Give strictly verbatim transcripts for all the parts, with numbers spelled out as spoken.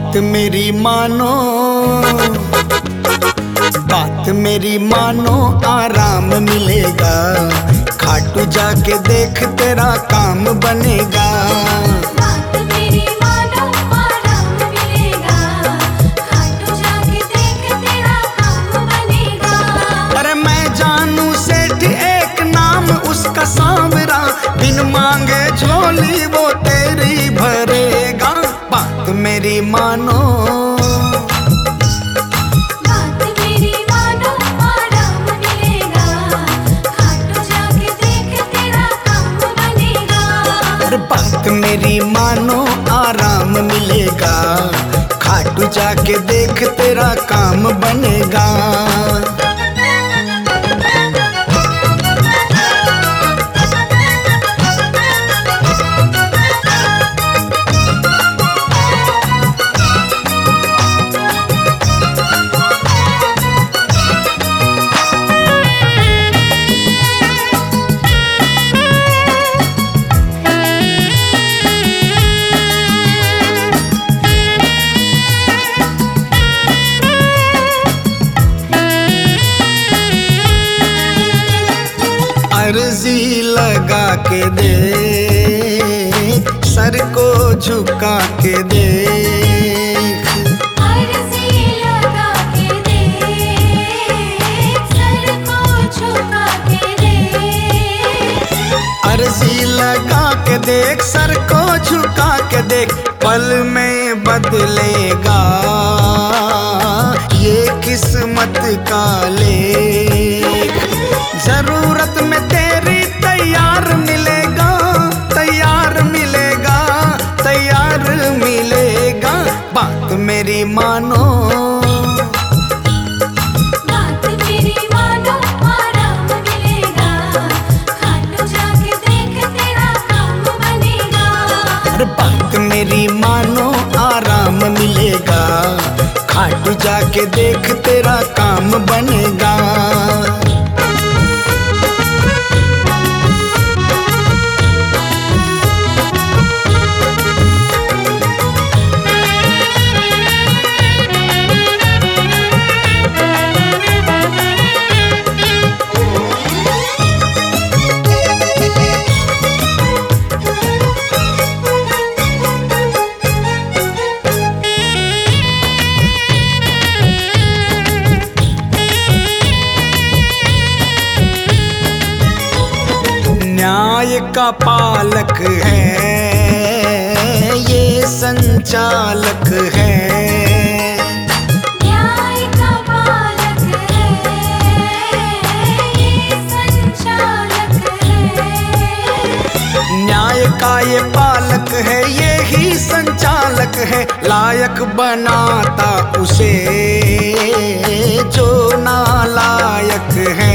बात मेरी मानो, बात मेरी मानो, आराम मिलेगा। खाटू जाके देख तेरा काम बनेगा। बात मेरी मानो, आराम मिलेगा। खाटू जाके देख तेरा काम बनेगा। अरे मैं जानू सेठ एक नाम उसका सांवरा, बिन मांगे झोली वो तेरी भरेगा। बात मेरी मानो, बात मेरी मानो, आराम मिलेगा। खाटू जाके देख तेरा काम बनेगा। अरे बात मेरी मानो, आराम मिलेगा। खाटू जाके देख तेरा काम बनेगा। अर्जी लगा के दे, सर को झुका के देख। अर्जी लगा के देख, सर को झुका के देख। अर्जी लगा के देख, सर को झुका के देख। पल में बदलेगा ये किस्मत का लेख। जरूरत में तेरी तैयार मिलेगा, तैयार मिलेगा, तैयार मिलेगा। बात मेरी मानो, बात मेरी मानो, आराम मिलेगा। खाटू जाके देख तेरा काम बनेगा। अरे बात मेरी मानो, आराम मिलेगा। खाटू जाके देख तेरा काम बनेगा। न्याय का पालक है ये संचालक है। न्याय का पालक है ये संचालक है। न्याय का ये पालक है ये ही संचालक है। लायक बनाता उसे जो नालायक है।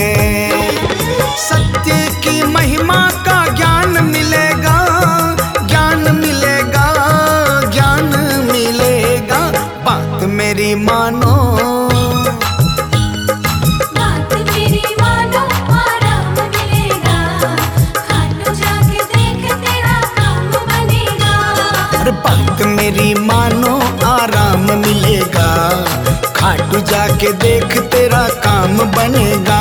सत्य की महिमा का ज्ञान मिलेगा, ज्ञान मिलेगा, ज्ञान मिलेगा। बात मेरी मानो, बात मेरी मानो, आराम मिलेगा। खाटू जाके देख तेरा काम बनेगा। अरे बात मेरी मानो, आराम मिलेगा। खाटू जाके देख तेरा काम बनेगा।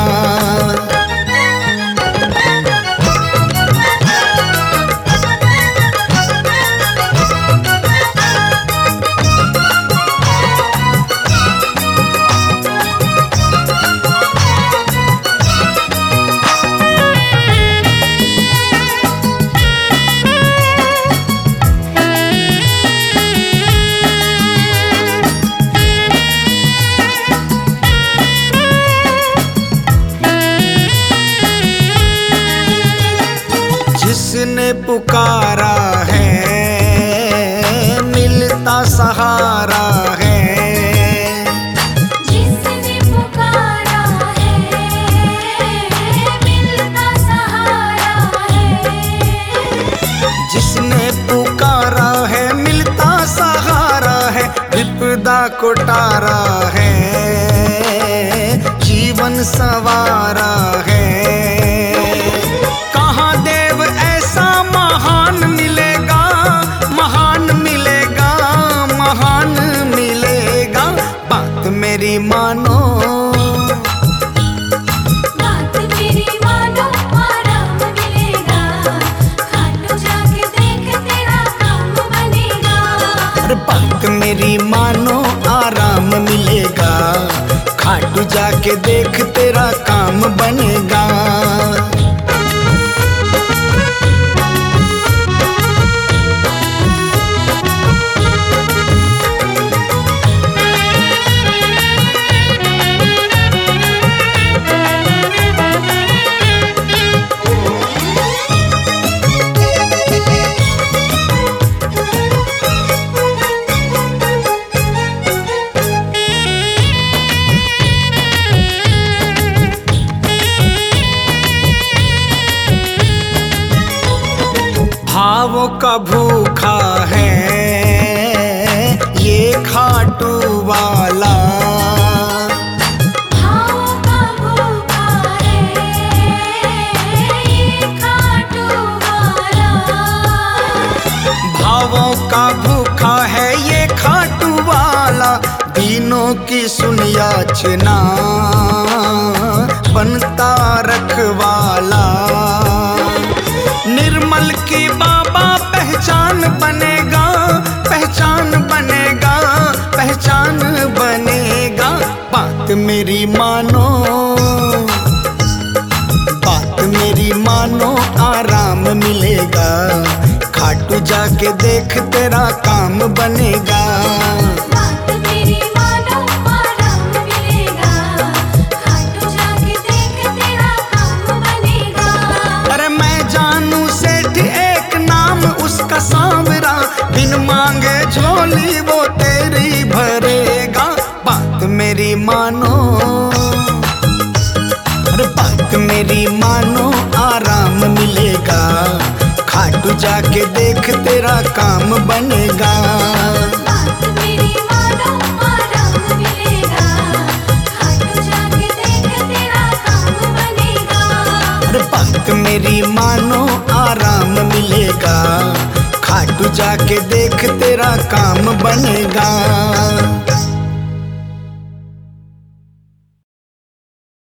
जिसने पुकारा है मिलता सहारा है। जिसने पुकारा है मिलता सहारा है। जिसने पुकारा है मिलता सहारा है। विपदा को टारा है जीवन संवारा है। कहाँ देव ऐसा महान मिलेगा, महान मिलेगा, महान मेरी मानो आराम मिलेगा, खाटू जाके देख तेरा काम बनेगा। भावों का भूखा है ये खाटू वाला, भावों का भूखा है ये खाटू वाला, भावों का भूखा है ये खाटू वाला, दीनों की सुन याचना बनता रखवाला। निर्मल की बाबा पहचान बनेगा, पहचान बनेगा, पहचान बनेगा। बात मेरी मानो, बात मेरी मानो आराम मिलेगा, खाटू जाके देख तेरा काम बनेगा। बात मेरी मानो आराम मिलेगा, खाटू जाके देख तेरा काम बनेगा। अरे मैं जानू सेठ एक नाम उसका सांवरा, बिन मांगे झोली वो तेरी भरेगा। बात मेरी मानो, अरे बात मेरी मानो आराम मिलेगा, खाटू जाके देख तेरा काम बनेगा। बात मेरी मानो आराम मिलेगा, खाटू जाके देख तेरा काम बनेगा। अरे बात मेरी मानो आराम मिलेगा, खाटू जाके देख तेरा काम बनेगा।